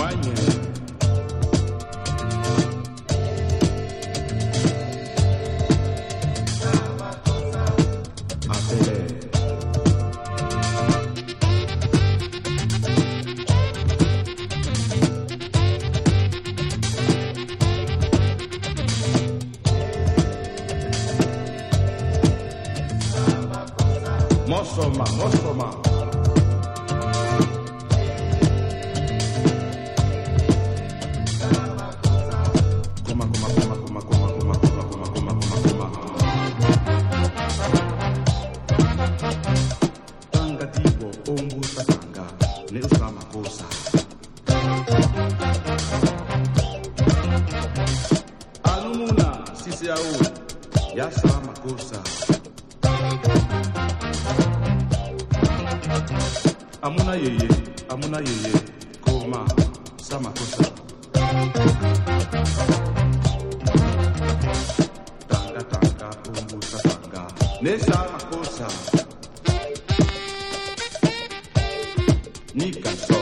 Mwanye Mosoma, Mosoma. Kuma, kuma, kuma, kuma, kuma, kuma, kuma, kuma, kuma, kuma, kuma. Tanga tipo, ombu tatanga, ne usama kosa. Alumuna, sisi au, ya sama kosa. Amuna yeye, koma, sama kosa. Tanga tanga, umbu tatanga, ne sama kosa. Nika so.